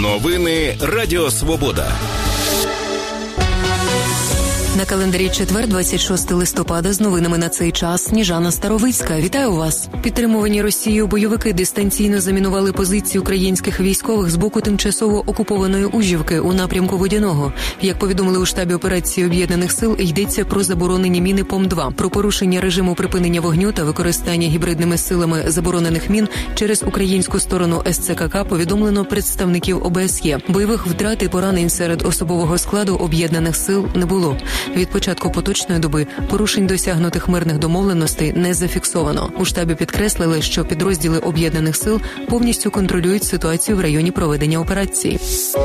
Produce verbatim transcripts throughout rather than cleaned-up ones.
Новини Радіо Свобода. На календарі четвер, двадцять шостого листопада, з новинами на цей час Сніжана Старовицька. Вітаю вас. Підтримувані Росією бойовики дистанційно замінували позиції українських військових з боку тимчасово окупованої Ужівки у напрямку Водяного. Як повідомили у штабі операції Об'єднаних сил, йдеться про заборонені міни Пом два. Про порушення режиму припинення вогню та використання гібридними силами заборонених мін через українську сторону ес це ка ка повідомлено представників о бе ес є. Бойових втрат і поранень серед особового складу Об'єднаних сил не було. Від початку поточної доби порушень досягнутих мирних домовленостей не зафіксовано. У штабі підкреслили, що підрозділи Об'єднаних сил повністю контролюють ситуацію в районі проведення операції.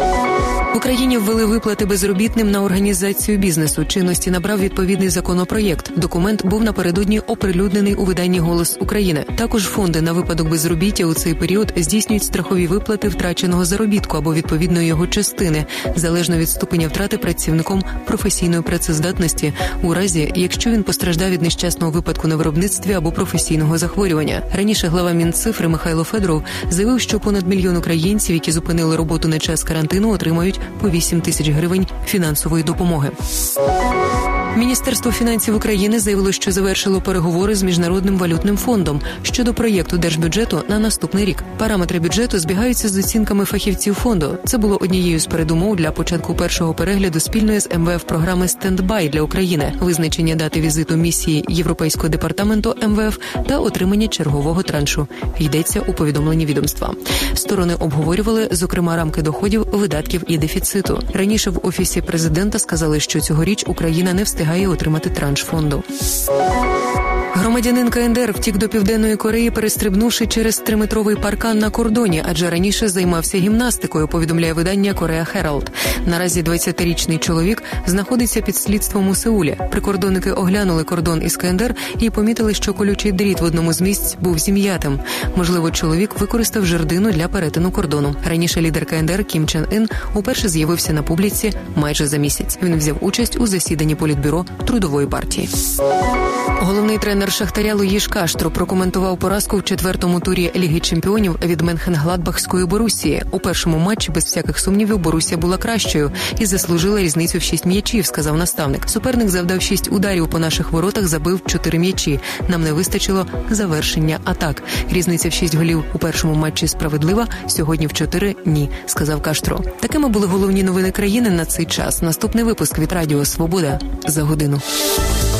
В Україні ввели виплати безробітним на організацію бізнесу. Чинності набрав відповідний законопроєкт. Документ був напередодні оприлюднений у виданні «Голос України». Також фонди на випадок безробіття у цей період здійснюють страхові виплати втраченого заробітку або відповідної його частини, залежно від ступеня втрати працівником професійної працездатності, у разі, якщо він постраждав від нещасного випадку на виробництві або професійного захворювання. Раніше глава Мінцифри Михайло Федоров заявив, що понад мільйон українців, які зупинили роботу на час карантину, отримають по вісім тисяч гривень фінансової допомоги. Міністерство фінансів України заявило, що завершило переговори з Міжнародним валютним фондом щодо проєкту держбюджету на наступний рік. Параметри бюджету збігаються з оцінками фахівців фонду. Це було однією з передумов для початку першого перегляду спільної з ем ве еф програми «Стендбай» для України, визначення дати візиту місії Європейського департаменту ем ве еф та отримання чергового траншу. Йдеться у повідомленні відомства. Сторони обговорювали, зокрема, рамки доходів, видатків і дефіциту. Раніше в Офісі президента сказали, що цьогоріч Україна не встигає отримати транш фонду. Громадянин ка ен де ер втік до Південної Кореї, перестрибнувши через триметровий паркан на кордоні, адже раніше займався гімнастикою, повідомляє видання «Корея Хералд». Наразі двадцятирічний чоловік знаходиться під слідством у Сеулі. Прикордонники оглянули кордон із ка ен де ер і помітили, що колючий дріт в одному з місць був зім'ятим. Можливо, чоловік використав жердину для перетину кордону. Раніше лідер ка ен де ер Кім Чен Ін уперше з'явився на публіці майже за місяць. Він взяв участь у засіданні політбюро Трудової партії. Головний тренер Шахтаря Луїш Каштро прокоментував поразку в четвертому турі Ліги чемпіонів від Менхенгладбахської Борусії. У першому матчі, без всяких сумнівів, Борусія була кращою і заслужила різницю в шість м'ячів, сказав наставник. Суперник завдав шість ударів по наших воротах, забив чотири м'ячі. Нам не вистачило завершення атак. Різниця в шість голів у першому матчі справедлива, сьогодні в чотири – ні, сказав Каштро. Такими були головні новини країни на цей час. Наступний випуск від Радіо Свобода за годину.